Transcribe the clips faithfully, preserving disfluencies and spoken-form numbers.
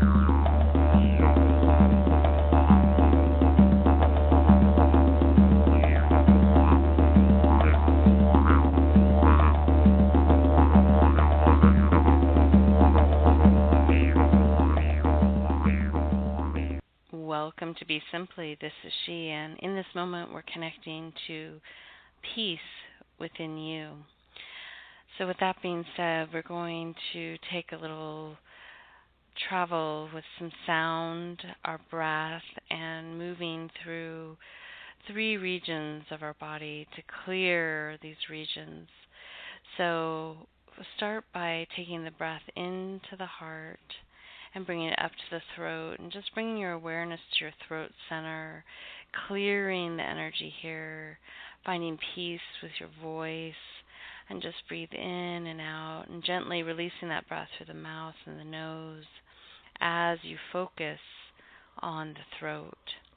Welcome to Be Simply. This is she, and in this moment, we're connecting to peace within you. So, with that being said, we're going to take a little travel with some sound, our breath, and moving through three regions of our body to clear these regions. So, we'll start by taking the breath into the heart and bringing it up to the throat, and just bringing your awareness to your throat center, clearing the energy here, finding peace with your voice, and just breathe in and out, and gently releasing that breath through the mouth and the nose as you focus on the throat.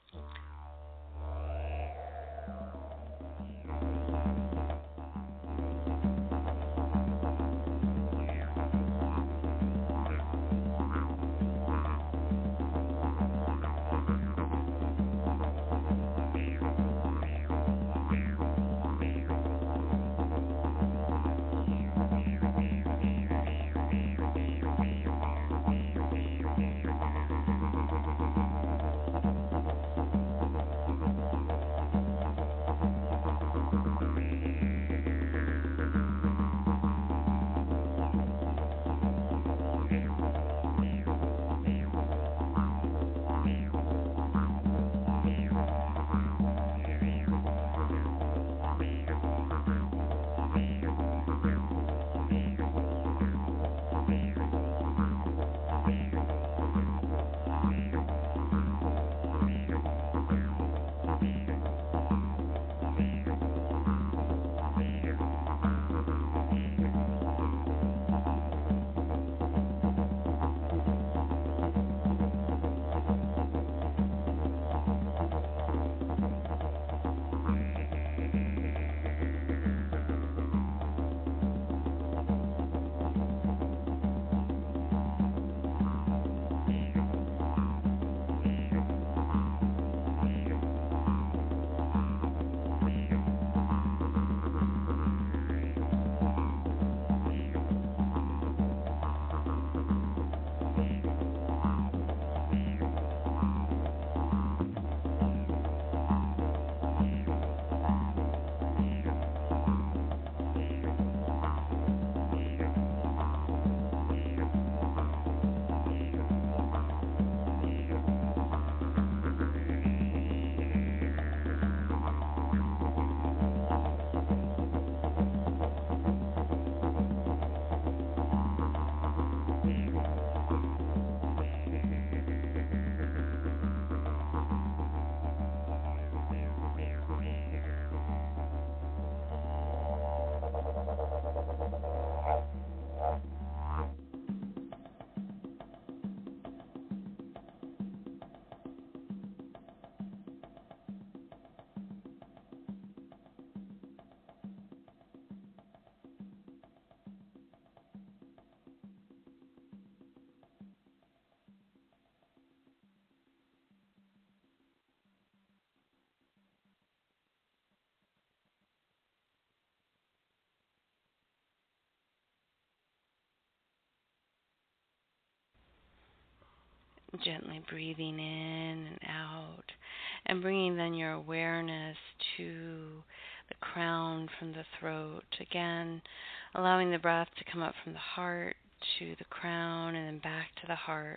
Gently breathing in and out, and bringing then your awareness to the crown from the throat. Again, allowing the breath to come up from the heart to the crown and then back to the heart,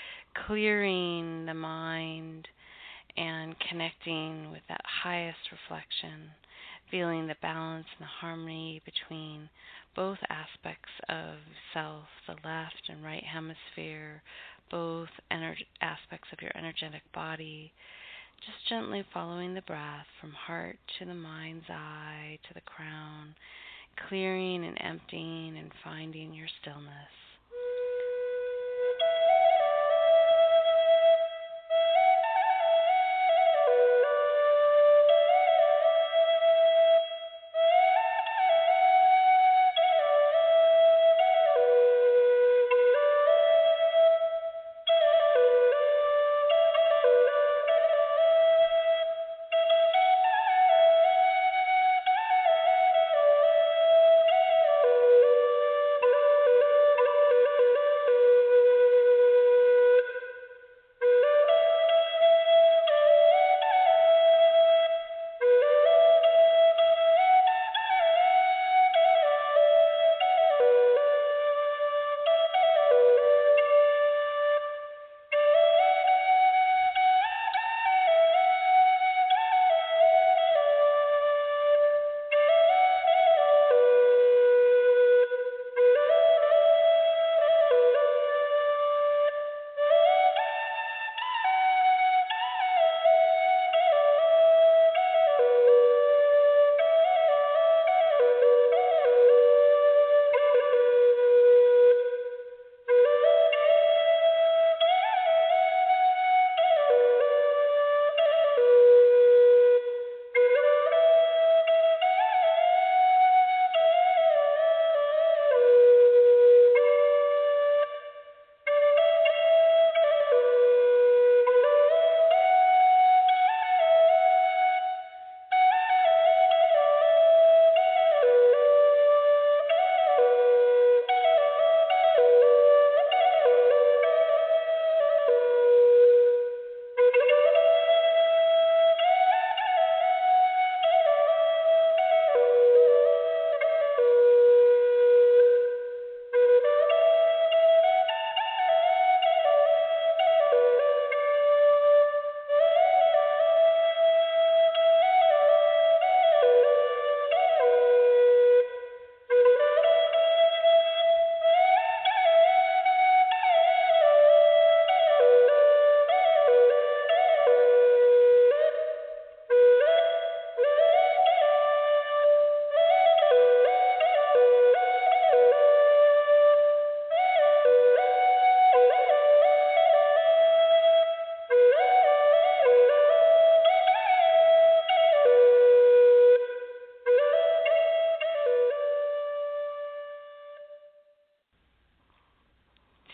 clearing the mind and connecting with that highest reflection, feeling the balance and the harmony between both aspects of self, the left and right hemisphere, both ener- aspects of your energetic body, just gently following the breath from heart to the mind's eye to the crown, clearing and emptying and finding your stillness.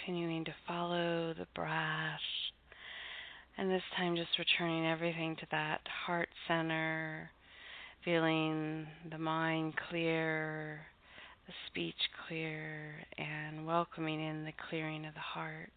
continuing to follow the breath. And this time just returning everything to that heart center, feeling the mind clear, the speech clear, and welcoming in the clearing of the heart.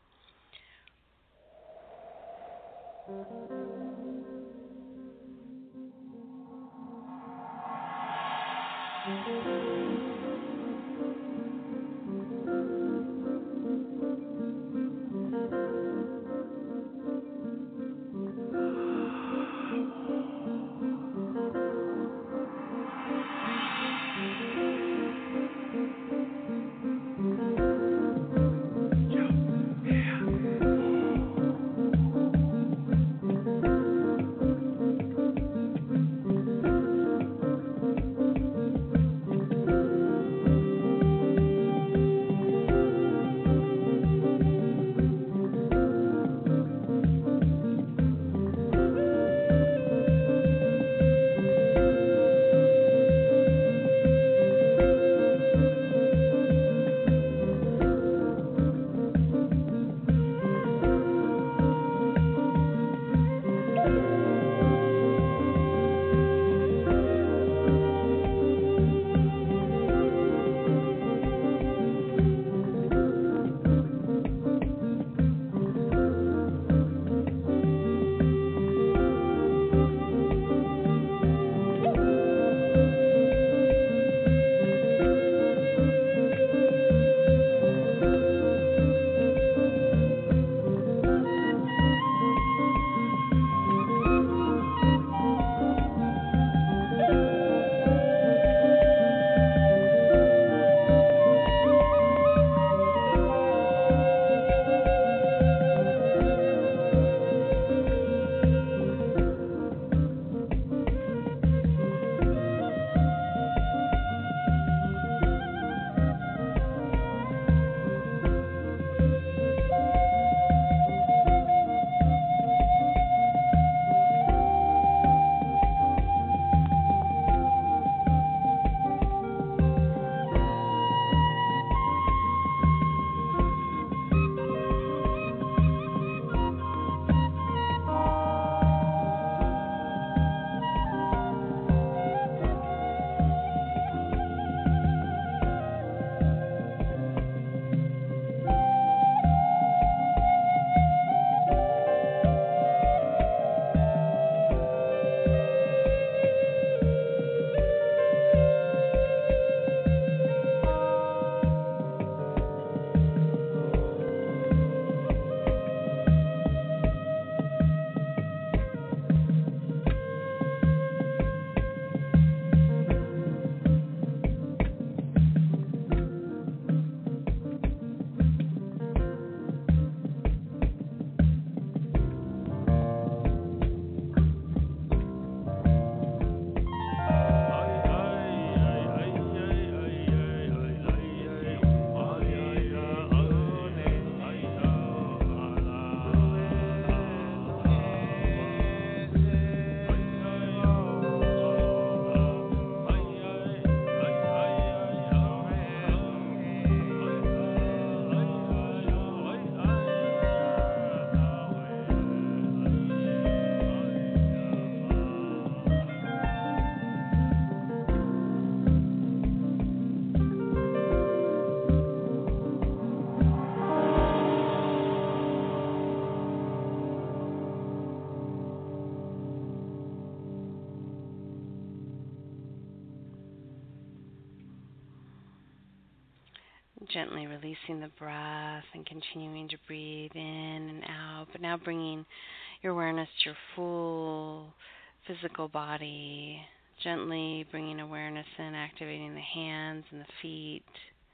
Gently releasing the breath and continuing to breathe in and out, but now bringing your awareness to your full physical body, gently bringing awareness in, activating the hands and the feet,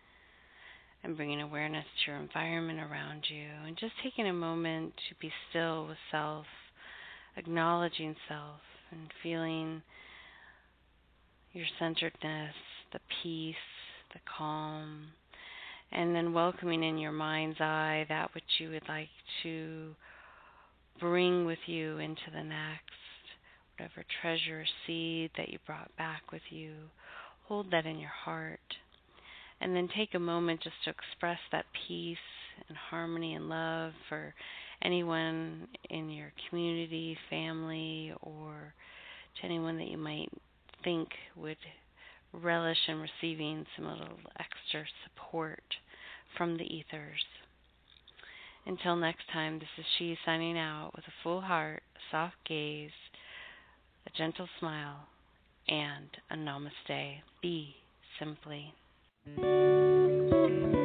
and bringing awareness to your environment around you, and just taking a moment to be still with self, acknowledging self and feeling your centeredness, the peace, the calm, and then welcoming in your mind's eye that which you would like to bring with you into the next, whatever treasure or seed that you brought back with you. Hold that in your heart, and then take a moment just to express that peace and harmony and love for anyone in your community, family, or to anyone that you might think would relish in receiving some little extra support from the ethers. Until next time, this is she signing out with a full heart, a soft gaze, a gentle smile, and a namaste. Be simply.